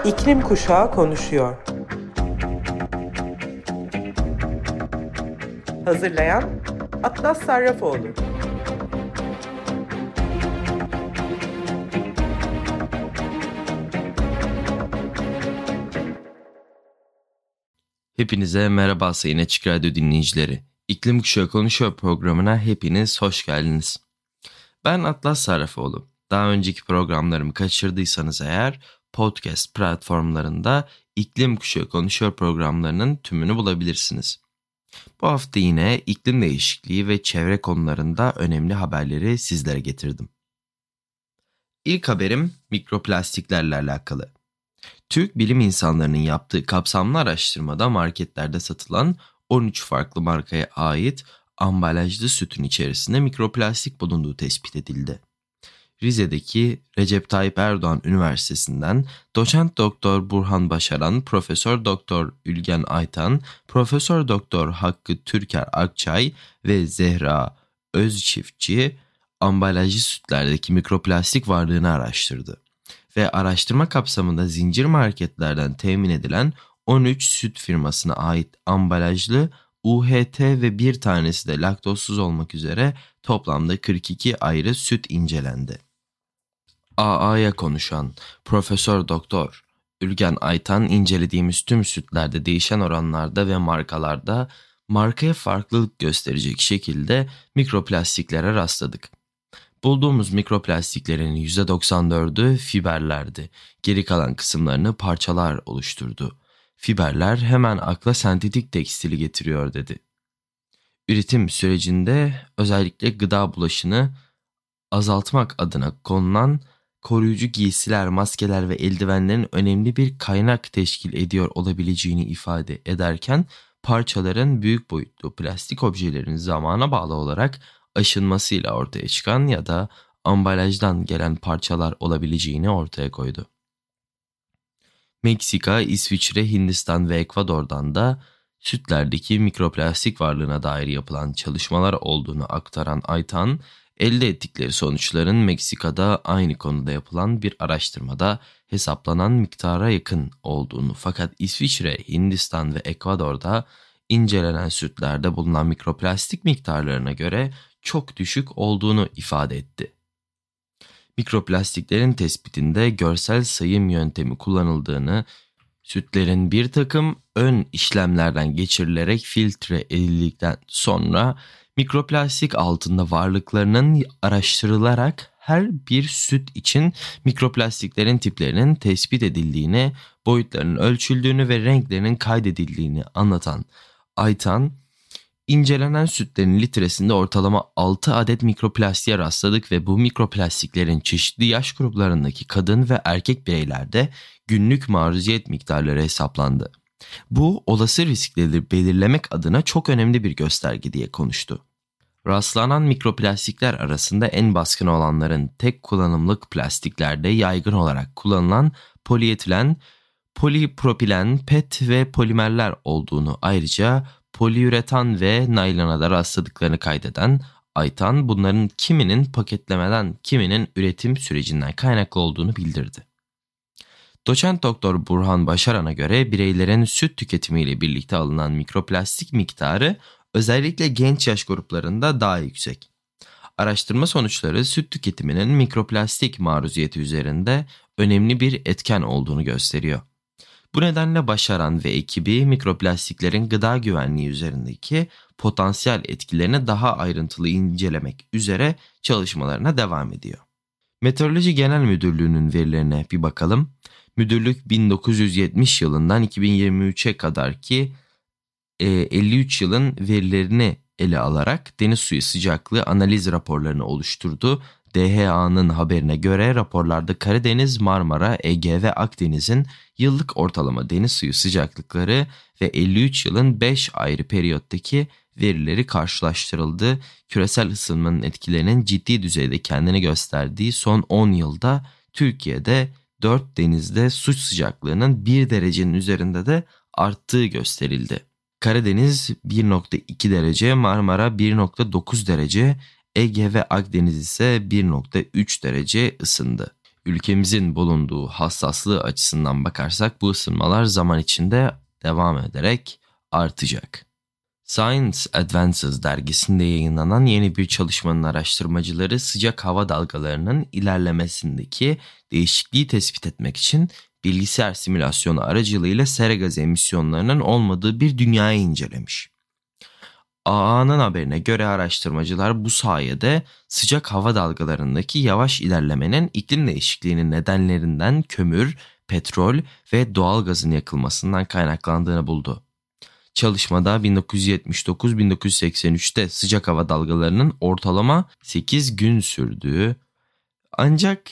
İklim Kuşağı konuşuyor. Hazırlayan Atlas Sarrafoğlu. Hepinize merhaba sayın Açık Radyo dinleyicileri. İklim Kuşağı konuşuyor programına hepiniz hoş geldiniz. Ben Atlas Sarrafoğlu. Daha önceki programlarımı kaçırdıysanız eğer podcast platformlarında İklim Kuşağı konuşuyor programlarının tümünü bulabilirsiniz. Bu hafta yine iklim değişikliği ve çevre konularında önemli haberleri sizlere getirdim. İlk haberim mikroplastiklerle alakalı. Türk bilim insanlarının yaptığı kapsamlı araştırmada marketlerde satılan 13 farklı markaya ait ambalajlı sütün içerisinde mikroplastik bulunduğu tespit edildi. Rize'deki Recep Tayyip Erdoğan Üniversitesi'nden doçent doktor Burhan Başaran, profesör doktor Ülgen Aytan, profesör doktor Hakkı Türker Akçay ve Zehra Özçiftçi ambalajlı sütlerdeki mikroplastik varlığını araştırdı. Ve araştırma kapsamında zincir marketlerden temin edilen 13 süt firmasına ait ambalajlı UHT ve bir tanesi de laktozsuz olmak üzere toplamda 42 ayrı süt incelendi. AA'ya konuşan Profesör Doktor Ülgen Aytan, incelediğimiz tüm sütlerde değişen oranlarda ve markalarda markaya farklılık gösterecek şekilde mikroplastiklere rastladık. Bulduğumuz mikroplastiklerin %94'ü fiberlerdi. Geri kalan kısımlarını parçalar oluşturdu. Fiberler hemen akla sentetik tekstili getiriyor dedi. Üretim sürecinde özellikle gıda bulaşını azaltmak adına konulan koruyucu giysiler, maskeler ve eldivenlerin önemli bir kaynak teşkil ediyor olabileceğini ifade ederken parçaların büyük boyutlu plastik objelerin zamana bağlı olarak aşınmasıyla ortaya çıkan ya da ambalajdan gelen parçalar olabileceğini ortaya koydu. Meksika, İsviçre, Hindistan ve Ekvador'dan da sütlerdeki mikroplastik varlığına dair yapılan çalışmalar olduğunu aktaran Aytan, elde ettikleri sonuçların Meksika'da aynı konuda yapılan bir araştırmada hesaplanan miktara yakın olduğunu, fakat İsviçre, Hindistan ve Ekvador'da incelenen sütlerde bulunan mikroplastik miktarlarına göre çok düşük olduğunu ifade etti. Mikroplastiklerin tespitinde görsel sayım yöntemi kullanıldığını, sütlerin bir takım ön işlemlerden geçirilerek filtre edildikten sonra mikroplastik altında varlıklarının araştırılarak her bir süt için mikroplastiklerin tiplerinin tespit edildiğini, boyutlarının ölçüldüğünü ve renklerinin kaydedildiğini anlatan Aytan, İncelenen sütlerin litresinde ortalama 6 adet mikroplastiğe rastladık ve bu mikroplastiklerin çeşitli yaş gruplarındaki kadın ve erkek bireylerde günlük maruziyet miktarları hesaplandı. Bu olası riskleri belirlemek adına çok önemli bir gösterge diye konuştu. Rastlanan mikroplastikler arasında en baskın olanların tek kullanımlık plastiklerde yaygın olarak kullanılan polietilen, polipropilen, PET ve polimerler olduğunu, ayrıca poliüretan ve naylona da rastladıklarını kaydeden Aytan, bunların kiminin paketlemeden, kiminin üretim sürecinden kaynaklı olduğunu bildirdi. Doçent Doktor Burhan Başaran'a göre bireylerin süt tüketimiyle birlikte alınan mikroplastik miktarı özellikle genç yaş gruplarında daha yüksek. Araştırma sonuçları süt tüketiminin mikroplastik maruziyeti üzerinde önemli bir etken olduğunu gösteriyor. Bu nedenle Başaran ve ekibi mikroplastiklerin gıda güvenliği üzerindeki potansiyel etkilerini daha ayrıntılı incelemek üzere çalışmalarına devam ediyor. Meteoroloji Genel Müdürlüğü'nün verilerine bir bakalım. Müdürlük 1970 yılından 2023'e kadar ki 53 yılın verilerini ele alarak deniz suyu sıcaklığı analiz raporlarını oluşturdu. DHA'nın haberine göre raporlarda Karadeniz, Marmara, Ege ve Akdeniz'in yıllık ortalama deniz suyu sıcaklıkları ve 53 yılın 5 ayrı periyottaki verileri karşılaştırıldı. Küresel ısınmanın etkilerinin ciddi düzeyde kendini gösterdiği son 10 yılda Türkiye'de 4 denizde su sıcaklığının 1 derecenin üzerinde de arttığı gösterildi. Karadeniz 1,2 derece, Marmara 1,9 derece, Ege ve Akdeniz ise 1,3 derece ısındı. ülkemizin bulunduğu hassaslığı açısından bakarsak bu ısınmalar zaman içinde devam ederek artacak. Science Advances dergisinde yayınlanan yeni bir çalışmanın araştırmacıları sıcak hava dalgalarının ilerlemesindeki değişikliği tespit etmek için bilgisayar simülasyonu aracılığıyla sera gazı emisyonlarının olmadığı bir dünyayı incelemiş. AA'nın haberine göre araştırmacılar bu sayede sıcak hava dalgalarındaki yavaş ilerlemenin iklim değişikliğinin nedenlerinden kömür, petrol ve doğal gazın yakılmasından kaynaklandığını buldu. Çalışmada 1979-1983'te sıcak hava dalgalarının ortalama 8 gün sürdüğü, ancak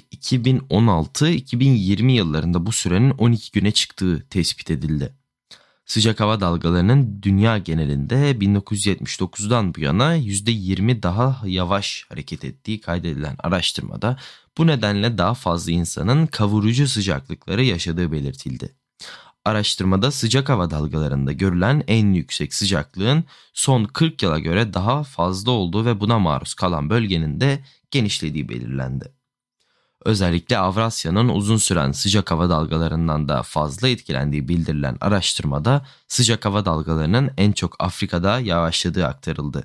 2016-2020 yıllarında bu sürenin 12 güne çıktığı tespit edildi. Sıcak hava dalgalarının dünya genelinde 1979'dan bu yana %20 daha yavaş hareket ettiği kaydedilen araştırmada bu nedenle daha fazla insanın kavurucu sıcaklıkları yaşadığı belirtildi. Araştırmada sıcak hava dalgalarında görülen en yüksek sıcaklığın son 40 yıla göre daha fazla olduğu ve buna maruz kalan bölgenin de genişlediği belirlendi. Özellikle Avrasya'nın uzun süren sıcak hava dalgalarından da fazla etkilendiği bildirilen araştırmada sıcak hava dalgalarının en çok Afrika'da yavaşladığı aktarıldı.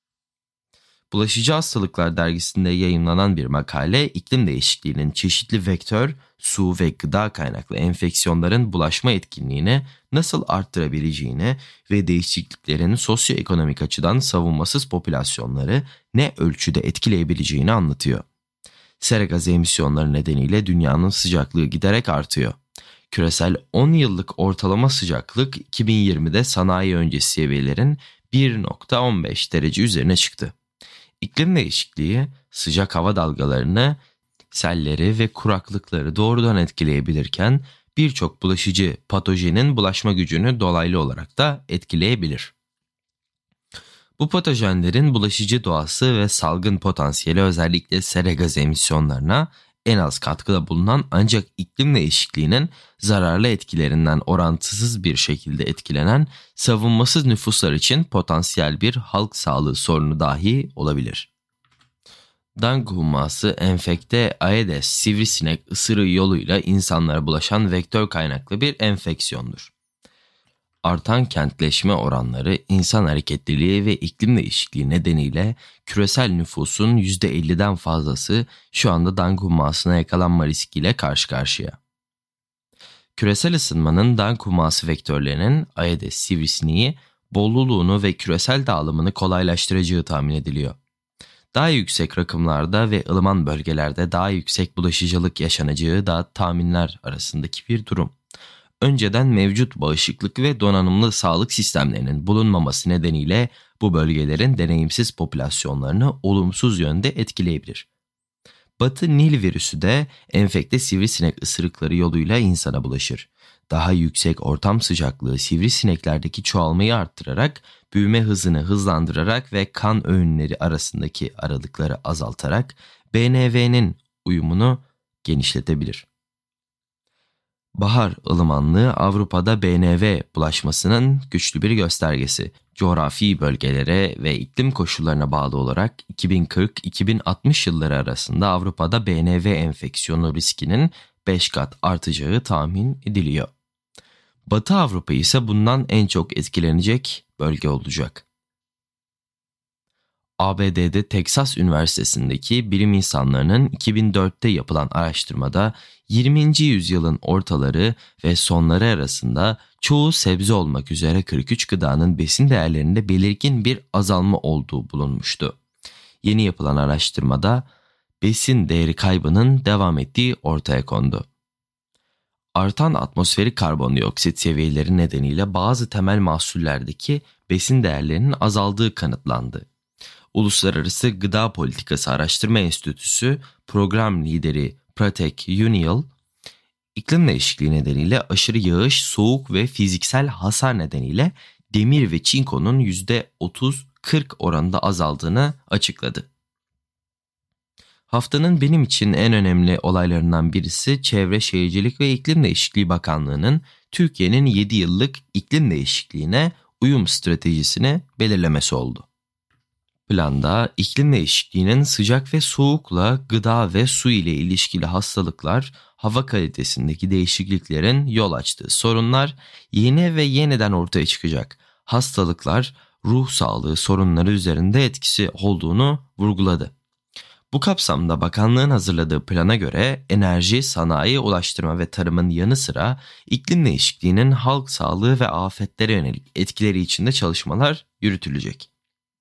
Bulaşıcı Hastalıklar dergisinde yayımlanan bir makale, iklim değişikliğinin çeşitli vektör, su ve gıda kaynaklı enfeksiyonların bulaşma etkinliğini nasıl arttırabileceğini ve değişikliklerin sosyoekonomik açıdan savunmasız popülasyonları ne ölçüde etkileyebileceğini anlatıyor. Sera gazı emisyonları nedeniyle dünyanın sıcaklığı giderek artıyor. Küresel 10 yıllık ortalama sıcaklık 2020'de sanayi öncesi seviyelerin 1,15 derece üzerine çıktı. İklim değişikliği sıcak hava dalgalarını, selleri ve kuraklıkları doğrudan etkileyebilirken birçok bulaşıcı patojenin bulaşma gücünü dolaylı olarak da etkileyebilir. Bu patojenlerin bulaşıcı doğası ve salgın potansiyeli özellikle sera gazı emisyonlarına en az katkıda bulunan ancak iklim değişikliğinin zararlı etkilerinden orantısız bir şekilde etkilenen savunmasız nüfuslar için potansiyel bir halk sağlığı sorunu dahi olabilir. Dengue humması enfekte Aedes sivrisinek ısırığı yoluyla insanlara bulaşan vektör kaynaklı bir enfeksiyondur. Artan kentleşme oranları, insan hareketliliği ve iklim değişikliği nedeniyle küresel nüfusun %50'den fazlası şu anda dengue hummasına yakalanma riskiyle karşı karşıya. Küresel ısınmanın dengue humması vektörlerinin Aedes sivrisineği bolluluğunu ve küresel dağılımını kolaylaştıracağı tahmin ediliyor. Daha yüksek rakımlarda ve ılıman bölgelerde daha yüksek bulaşıcılık yaşanacağı da tahminler arasındaki bir durum. Önceden mevcut bağışıklık ve donanımlı sağlık sistemlerinin bulunmaması nedeniyle bu bölgelerin deneyimsiz popülasyonlarını olumsuz yönde etkileyebilir. Batı Nil virüsü de enfekte sivrisinek ısırıkları yoluyla insana bulaşır. Daha yüksek ortam sıcaklığı sivrisineklerdeki çoğalmayı arttırarak, büyüme hızını hızlandırarak ve kan öğünleri arasındaki aralıkları azaltarak BNV'nin uyumunu genişletebilir. Bahar ılımanlığı Avrupa'da BNV bulaşmasının güçlü bir göstergesi. Coğrafi bölgelere ve iklim koşullarına bağlı olarak 2040-2060 yılları arasında Avrupa'da BNV enfeksiyonu riskinin 5 kat artacağı tahmin ediliyor. Batı Avrupa ise bundan en çok etkilenecek bölge olacak. ABD'de Texas Üniversitesi'ndeki bilim insanlarının 2004'te yapılan araştırmada 20. yüzyılın ortaları ve sonları arasında çoğu sebze olmak üzere 43 gıdanın besin değerlerinde belirgin bir azalma olduğu bulunmuştu. Yeni yapılan araştırmada besin değeri kaybının devam ettiği ortaya kondu. Artan atmosferik karbondioksit seviyeleri nedeniyle bazı temel mahsullerdeki besin değerlerinin azaldığı kanıtlandı. Uluslararası Gıda Politikası Araştırma Enstitüsü program lideri Pratek Unial, iklim değişikliği nedeniyle aşırı yağış, soğuk ve fiziksel hasar nedeniyle demir ve çinkonun %30-40 oranında azaldığını açıkladı. Haftanın benim için en önemli olaylarından birisi Çevre Şehircilik ve İklim Değişikliği Bakanlığı'nın Türkiye'nin 7 yıllık iklim değişikliğine uyum stratejisini belirlemesi oldu. Planda iklim değişikliğinin sıcak ve soğukla, gıda ve su ile ilişkili hastalıklar, hava kalitesindeki değişikliklerin yol açtığı sorunlar, yeni ve yeniden ortaya çıkacak hastalıklar, ruh sağlığı sorunları üzerinde etkisi olduğunu vurguladı. Bu kapsamda bakanlığın hazırladığı plana göre enerji, sanayi, ulaştırma ve tarımın yanı sıra iklim değişikliğinin halk sağlığı ve afetlere yönelik etkileri içinde çalışmalar yürütülecek.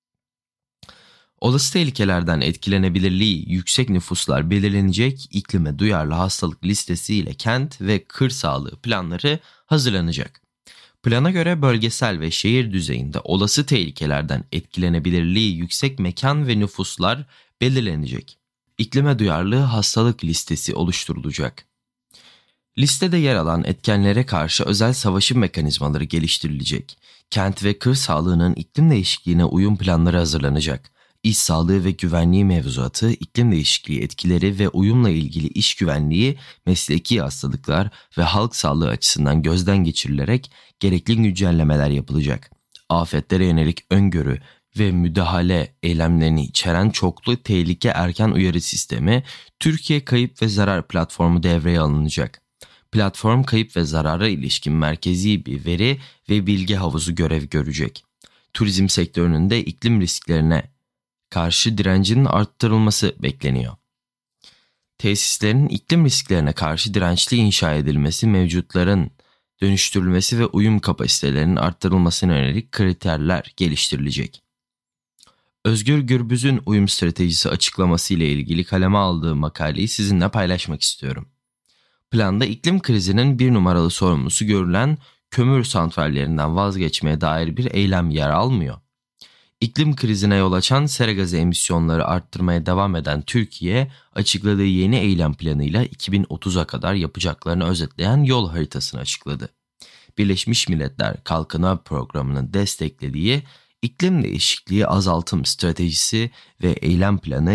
Olası tehlikelerden etkilenebilirliği yüksek nüfuslar belirlenecek, iklime duyarlı hastalık listesi ile kent ve kır sağlığı planları hazırlanacak. Plana göre bölgesel ve şehir düzeyinde olası tehlikelerden etkilenebilirliği yüksek mekan ve nüfuslar belirlenecek. İklime duyarlı hastalık listesi oluşturulacak. Listede yer alan etkenlere karşı özel savaşım mekanizmaları geliştirilecek. Kent ve kır sağlığının iklim değişikliğine uyum planları hazırlanacak. İş sağlığı ve güvenliği mevzuatı, iklim değişikliği etkileri ve uyumla ilgili iş güvenliği, mesleki hastalıklar ve halk sağlığı açısından gözden geçirilerek gerekli güncellemeler yapılacak. Afetlere yönelik öngörü ve müdahale eylemlerini içeren çoklu tehlike erken uyarı sistemi, Türkiye Kayıp ve Zarar Platformu devreye alınacak. Platform kayıp ve zarara ilişkin merkezi bir veri ve bilgi havuzu görev görecek. Turizm sektörünün de iklim risklerine karşı direncinin arttırılması bekleniyor. Tesislerin iklim risklerine karşı dirençli inşa edilmesi, mevcutların dönüştürülmesi ve uyum kapasitelerinin arttırılmasına yönelik kriterler geliştirilecek. Özgür Gürbüz'ün uyum stratejisi açıklaması ile ilgili kaleme aldığı makaleyi sizinle paylaşmak istiyorum. Planda iklim krizinin bir numaralı sorumlusu görülen kömür santrallerinden vazgeçmeye dair bir eylem yer almıyor. İklim krizine yol açan sera gazı emisyonları arttırmaya devam eden Türkiye, açıkladığı yeni eylem planıyla 2030'a kadar yapacaklarını özetleyen yol haritasını açıkladı. Birleşmiş Milletler Kalkınma Programı'nın desteklediği İklim Değişikliği Azaltım Stratejisi ve Eylem Planı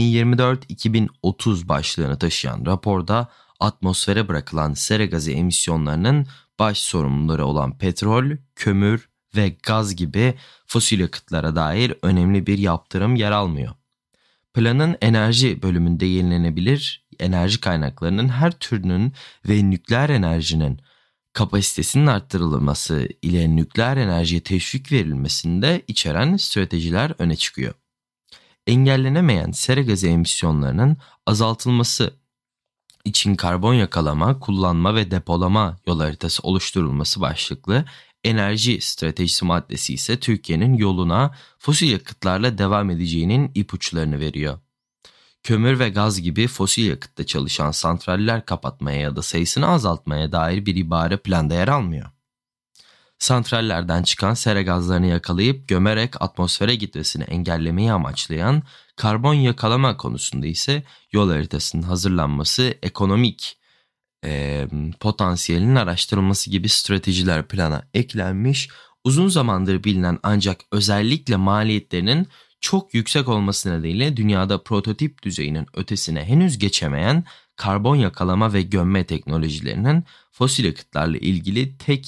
2024-2030 başlığını taşıyan raporda atmosfere bırakılan sera gazı emisyonlarının baş sorumluları olan petrol, kömür ve gaz gibi fosil yakıtlara dair önemli bir yaptırım yer almıyor. Planın enerji bölümünde yenilenebilir enerji kaynaklarının her türünün ve nükleer enerjinin kapasitesinin arttırılması ile nükleer enerjiye teşvik verilmesinde içeren stratejiler öne çıkıyor. Engellenemeyen sera gazı emisyonlarının azaltılması için karbon yakalama, kullanma ve depolama yol haritası oluşturulması başlıklı enerji stratejisi maddesi ise Türkiye'nin yoluna fosil yakıtlarla devam edeceğinin ipuçlarını veriyor. Kömür ve gaz gibi fosil yakıtta çalışan santraller kapatmaya ya da sayısını azaltmaya dair bir ibare planda yer almıyor. Santrallerden çıkan sera gazlarını yakalayıp gömerek atmosfere gitmesini engellemeyi amaçlayan karbon yakalama konusunda ise yol haritasının hazırlanması, ekonomik potansiyelinin araştırılması gibi stratejiler plana eklenmiş. Uzun zamandır bilinen ancak özellikle maliyetlerinin çok yüksek olması nedeniyle dünyada prototip düzeyinin ötesine henüz geçemeyen karbon yakalama ve gömme teknolojilerinin fosil yakıtlarla ilgili tek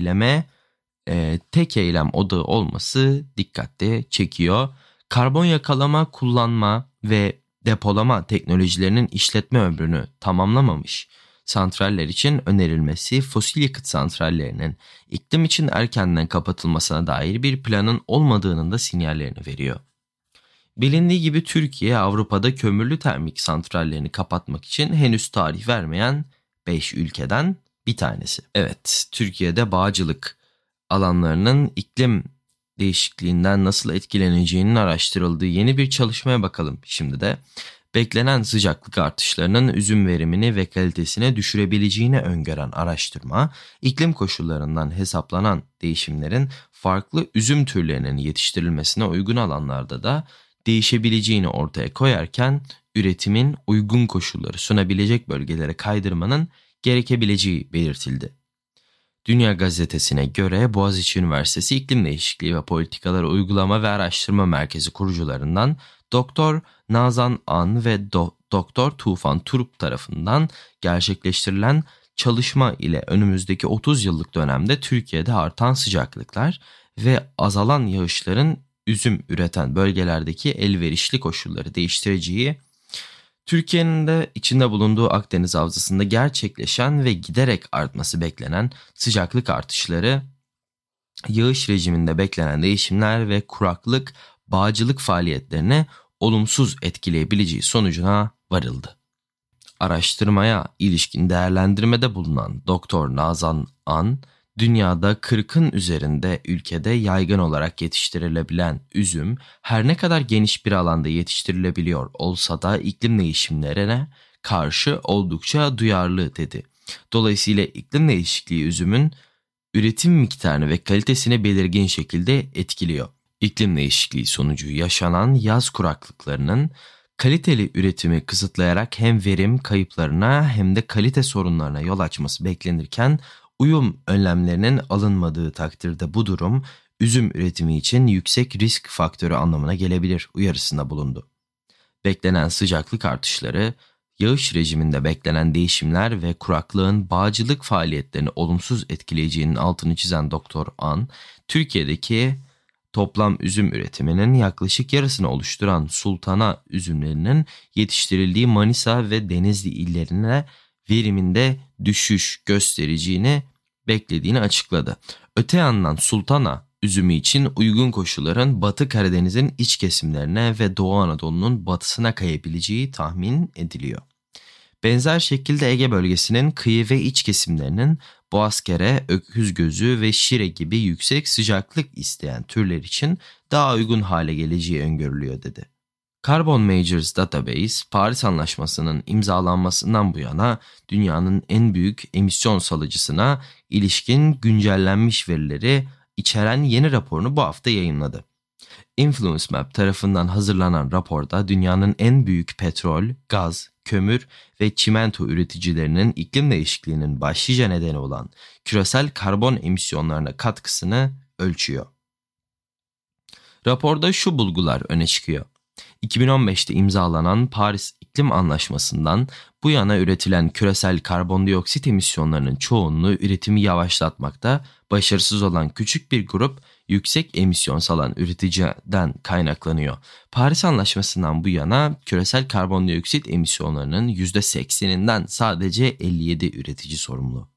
eylem odağı olması dikkatle çekiyor. Karbon yakalama, kullanma ve depolama teknolojilerinin işletme ömrünü tamamlamamış santraller için önerilmesi, fosil yakıt santrallerinin iklim için erkenden kapatılmasına dair bir planın olmadığının da sinyallerini veriyor. Bilindiği gibi Türkiye Avrupa'da kömürlü termik santrallerini kapatmak için henüz tarih vermeyen 5 ülkeden bir tanesi. Evet, Türkiye'de bağcılık alanlarının iklim değişikliğinden nasıl etkileneceğinin araştırıldığı yeni bir çalışmaya bakalım şimdi de. Beklenen sıcaklık artışlarının üzüm verimini ve kalitesini düşürebileceğini öngören araştırma, iklim koşullarından hesaplanan değişimlerin farklı üzüm türlerinin yetiştirilmesine uygun alanlarda da değişebileceğini ortaya koyarken, üretimin uygun koşulları sunabilecek bölgelere kaydırmanın gerekebileceği belirtildi. Dünya Gazetesi'ne göre Boğaziçi Üniversitesi İklim Değişikliği ve Politikaları Uygulama ve Araştırma Merkezi kurucularından Doktor Nazan An ve Doktor Tufan Turup tarafından gerçekleştirilen çalışma ile önümüzdeki 30 yıllık dönemde Türkiye'de artan sıcaklıklar ve azalan yağışların üzüm üreten bölgelerdeki elverişli koşulları değiştireceği, Türkiye'nin de içinde bulunduğu Akdeniz Havzası'nda gerçekleşen ve giderek artması beklenen sıcaklık artışları, yağış rejiminde beklenen değişimler ve kuraklık, bağcılık faaliyetlerini olumsuz etkileyebileceği sonucuna varıldı. Araştırmaya ilişkin değerlendirmede bulunan Doktor Nazan An, dünyada 40'ın üzerinde ülkede yaygın olarak yetiştirilebilen üzüm her ne kadar geniş bir alanda yetiştirilebiliyor olsa da iklim değişimlerine karşı oldukça duyarlı dedi. Dolayısıyla iklim değişikliği üzümün üretim miktarını ve kalitesini belirgin şekilde etkiliyor. İklim değişikliği sonucu yaşanan yaz kuraklıklarının kaliteli üretimi kısıtlayarak hem verim kayıplarına hem de kalite sorunlarına yol açması beklenirken uyum önlemlerinin alınmadığı takdirde bu durum üzüm üretimi için yüksek risk faktörü anlamına gelebilir uyarısında bulundu. Beklenen sıcaklık artışları, yağış rejiminde beklenen değişimler ve kuraklığın bağcılık faaliyetlerini olumsuz etkileyeceğinin altını çizen Doktor An, Türkiye'deki toplam üzüm üretiminin yaklaşık yarısını oluşturan sultana üzümlerinin yetiştirildiği Manisa ve Denizli illerine veriminde düşüş göstereceğini beklediğini açıkladı. Öte yandan sultana üzümü için uygun koşulların Batı Karadeniz'in iç kesimlerine ve Doğu Anadolu'nun batısına kayabileceği tahmin ediliyor. Benzer şekilde Ege bölgesinin kıyı ve iç kesimlerinin boğazkere, öküzgözü ve şire gibi yüksek sıcaklık isteyen türler için daha uygun hale geleceği öngörülüyor dedi. Carbon Majors Database, Paris Anlaşması'nın imzalanmasından bu yana dünyanın en büyük emisyon salıcısına ilişkin güncellenmiş verileri içeren yeni raporunu bu hafta yayınladı. Influence Map tarafından hazırlanan raporda dünyanın en büyük petrol, gaz, kömür ve çimento üreticilerinin iklim değişikliğinin başlıca nedeni olan küresel karbon emisyonlarına katkısını ölçüyor. Raporda şu bulgular öne çıkıyor. 2015'te imzalanan Paris İklim Anlaşması'ndan bu yana üretilen küresel karbondioksit emisyonlarının çoğunluğu üretimi yavaşlatmakta başarısız olan küçük bir grup yüksek emisyon salan üreticiden kaynaklanıyor. Paris Anlaşması'ndan bu yana küresel karbondioksit emisyonlarının %80'inden sadece 57 üretici sorumlu.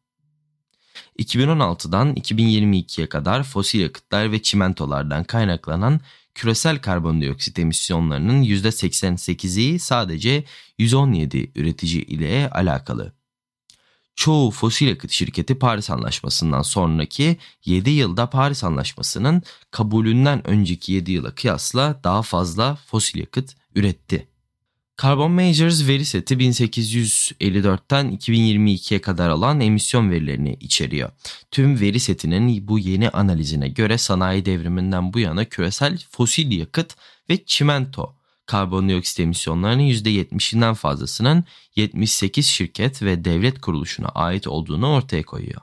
2016'dan 2022'ye kadar fosil yakıtlar ve çimentolardan kaynaklanan küresel karbondioksit emisyonlarının %88'i sadece 117 üretici ile alakalı. Çoğu fosil yakıt şirketi Paris Anlaşması'ndan sonraki 7 yılda Paris Anlaşması'nın kabulünden önceki 7 yıla kıyasla daha fazla fosil yakıt üretti. Carbon Majors veri seti 1854'ten 2022'ye kadar alan emisyon verilerini içeriyor. Tüm veri setinin bu yeni analizine göre sanayi devriminden bu yana küresel fosil yakıt ve çimento karbondioksit emisyonlarının %70'inden fazlasının 78 şirket ve devlet kuruluşuna ait olduğunu ortaya koyuyor.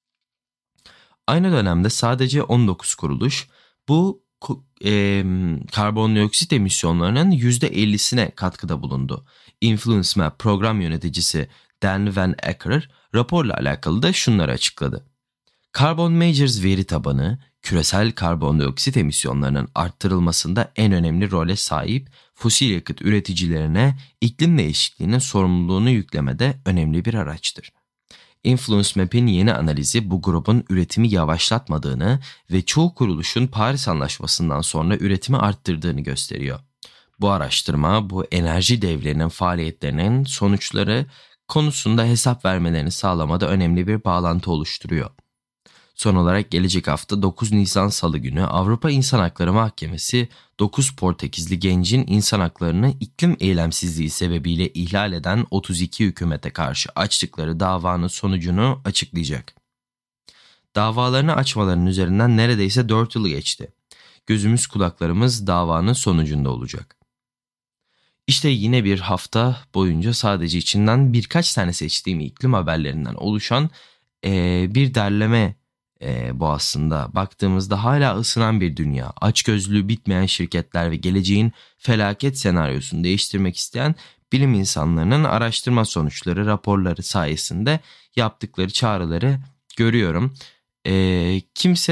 Aynı dönemde sadece 19 kuruluş bu karbondioksit emisyonlarının %50'sine katkıda bulundu. Influence Map program yöneticisi Dan Van Acker raporla alakalı da şunları açıkladı. Carbon Majors veri tabanı küresel karbondioksit emisyonlarının arttırılmasında en önemli role sahip fosil yakıt üreticilerine iklim değişikliğinin sorumluluğunu yüklemede önemli bir araçtır. Influence Map'in yeni analizi bu grubun üretimi yavaşlatmadığını ve çoğu kuruluşun Paris Anlaşması'ndan sonra üretimi arttırdığını gösteriyor. Bu araştırma bu enerji devlerinin faaliyetlerinin sonuçları konusunda hesap vermelerini sağlamada önemli bir bağlantı oluşturuyor. Son olarak gelecek hafta 9 Nisan Salı günü Avrupa İnsan Hakları Mahkemesi 9 Portekizli gencin insan haklarını iklim eylemsizliği sebebiyle ihlal eden 32 hükümete karşı açtıkları davanın sonucunu açıklayacak. Davalarını açmalarının üzerinden neredeyse 4 yılı geçti. Gözümüz kulaklarımız davanın sonucunda olacak. İşte yine bir hafta boyunca sadece içinden birkaç tane seçtiğim iklim haberlerinden oluşan bir derleme bu aslında. Baktığımızda hala ısınan bir dünya, açgözlülüğü bitmeyen şirketler ve geleceğin felaket senaryosunu değiştirmek isteyen bilim insanlarının araştırma sonuçları, raporları sayesinde yaptıkları çağrıları görüyorum. Kimse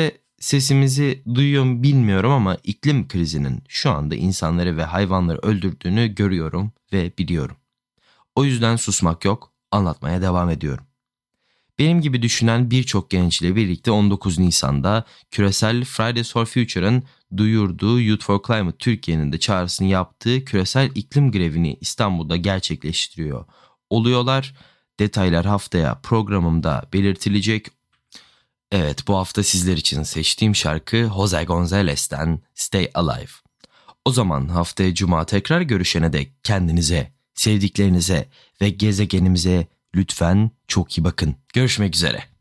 Sesimizi duyuyor mu bilmiyorum ama iklim krizinin şu anda insanları ve hayvanları öldürdüğünü görüyorum ve biliyorum. O yüzden susmak yok, anlatmaya devam ediyorum. Benim gibi düşünen birçok gençle birlikte 19 Nisan'da küresel Fridays for Future'ın duyurduğu Youth for Climate Türkiye'nin de çağrısını yaptığı küresel iklim grevini İstanbul'da gerçekleştiriyor oluyorlar. Detaylar haftaya programımda belirtilecek. Evet, bu hafta sizler için seçtiğim şarkı Jose Gonzalez'ten Stay Alive. O zaman haftaya Cuma tekrar görüşene dek kendinize, sevdiklerinize ve gezegenimize lütfen çok iyi bakın. Görüşmek üzere.